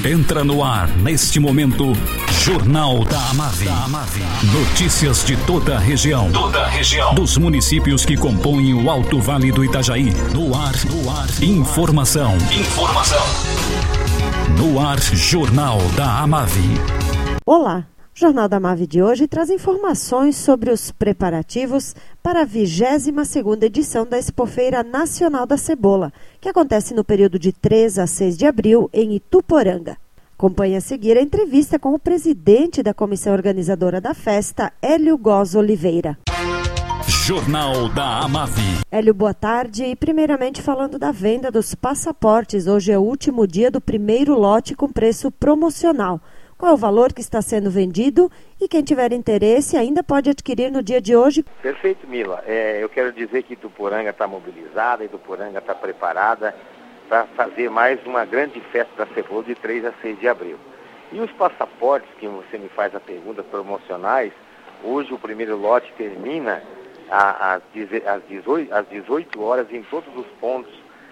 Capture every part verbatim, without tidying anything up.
Entra no ar, neste momento, Jornal da Amave. Notícias de toda a região. Toda a região. Dos municípios que compõem o Alto Vale do Itajaí. No ar, no ar. Informação. Informação. No ar, Jornal da Amave. Olá. O Jornal da Amave de hoje traz informações sobre os preparativos para a vigésima segunda edição da Expofeira Nacional da Cebola, que acontece no período de três a seis de abril em Ituporanga. Acompanhe a seguir a entrevista com o presidente da comissão organizadora da festa, Hélio Góes Oliveira. Jornal da Amave. Hélio, boa tarde. E primeiramente falando da venda dos passaportes, hoje é o último dia do primeiro lote com preço promocional. Qual é o valor que está sendo vendido e quem tiver interesse ainda pode adquirir no dia de hoje? Perfeito, Mila. É, eu quero dizer que Ituporanga está mobilizada, Ituporanga está preparada para fazer mais uma grande festa da cebola de três a seis de abril. E os passaportes, que você me faz a pergunta, promocionais, hoje o primeiro lote termina às dezoito horas em todos os pontos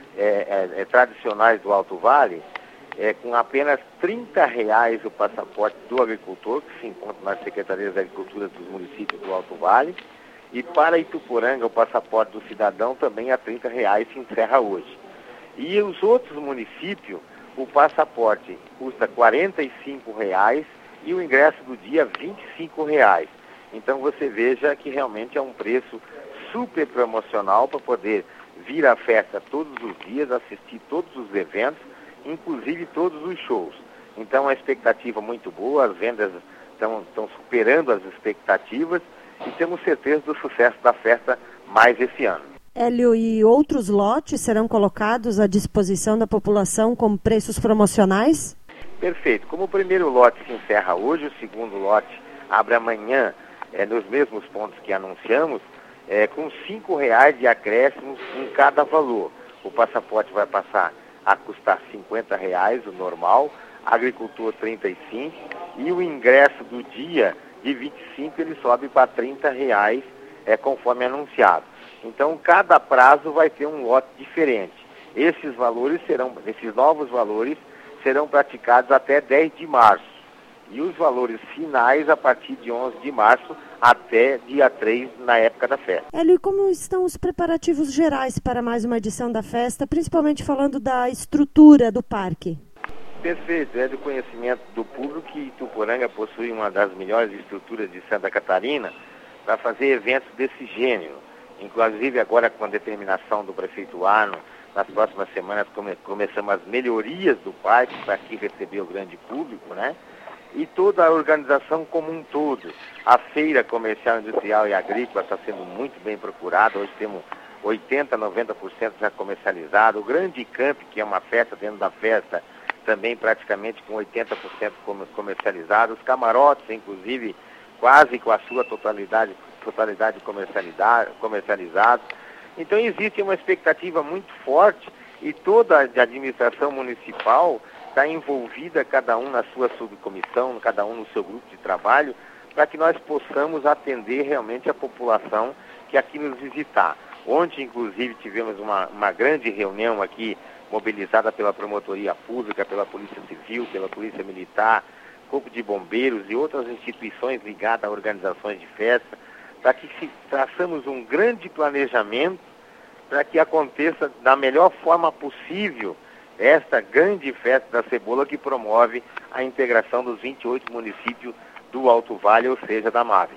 é, é, é, tradicionais do Alto Vale. É, com apenas trinta reais o passaporte do agricultor, que se encontra nas secretarias da agricultura dos municípios do Alto Vale, e para Ituporanga o passaporte do cidadão também a trinta reais se encerra hoje. E os outros municípios, o passaporte custa quarenta e cinco reais e o ingresso do dia vinte e cinco reais. Então você veja que realmente é um preço super promocional para poder vir à festa todos os dias, assistir todos os eventos, inclusive todos os shows. Então, a expectativa muito boa, as vendas estão superando as expectativas e temos certeza do sucesso da festa mais esse ano. Hélio, e outros lotes serão colocados à disposição da população com preços promocionais? Perfeito. Como o primeiro lote se encerra hoje, o segundo lote abre amanhã, é, nos mesmos pontos que anunciamos, é, com cinco reais de acréscimos em cada valor. O passaporte vai passar a custar cinquenta reais, o normal, agricultor trinta e cinco, e o ingresso do dia de vinte e cinco ele sobe para trinta reais, é, conforme anunciado. Então cada prazo vai ter um lote diferente. Esses valores serão, esses novos valores serão praticados até dez de março. E os valores finais a partir de onze de março até dia três, na época da festa. Hélio, e como estão os preparativos gerais para mais uma edição da festa, principalmente falando da estrutura do parque? Perfeito, é do conhecimento do público que Ituporanga possui uma das melhores estruturas de Santa Catarina para fazer eventos desse gênero. Inclusive agora com a determinação do prefeito Arno, nas próximas semanas come- começamos as melhorias do parque para aqui receber o grande público, né? E toda a organização como um todo. A feira comercial, industrial e agrícola está sendo muito bem procurada. Hoje temos oitenta, noventa por cento já comercializado. O Grande Camp, que é uma festa dentro da festa, também praticamente com oitenta por cento comercializado. Os camarotes, inclusive, quase com a sua totalidade, totalidade comercializados. Então existe uma expectativa muito forte e toda a administração municipal está envolvida, cada um na sua subcomissão, cada um no seu grupo de trabalho, para que nós possamos atender realmente a população que aqui nos visitar. Ontem, inclusive, tivemos uma, uma grande reunião aqui, mobilizada pela Promotoria Pública, pela Polícia Civil, pela Polícia Militar, Corpo de Bombeiros e outras instituições ligadas a organizações de festa, para que se traçamos um grande planejamento para que aconteça da melhor forma possível esta grande festa da cebola que promove a integração dos vinte e oito municípios do Alto Vale, ou seja, da Amave.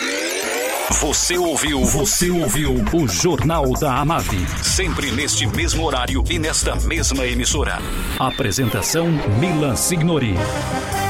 Você ouviu, você ouviu o Jornal da Amave, sempre neste mesmo horário e nesta mesma emissora. Apresentação Mila Signori.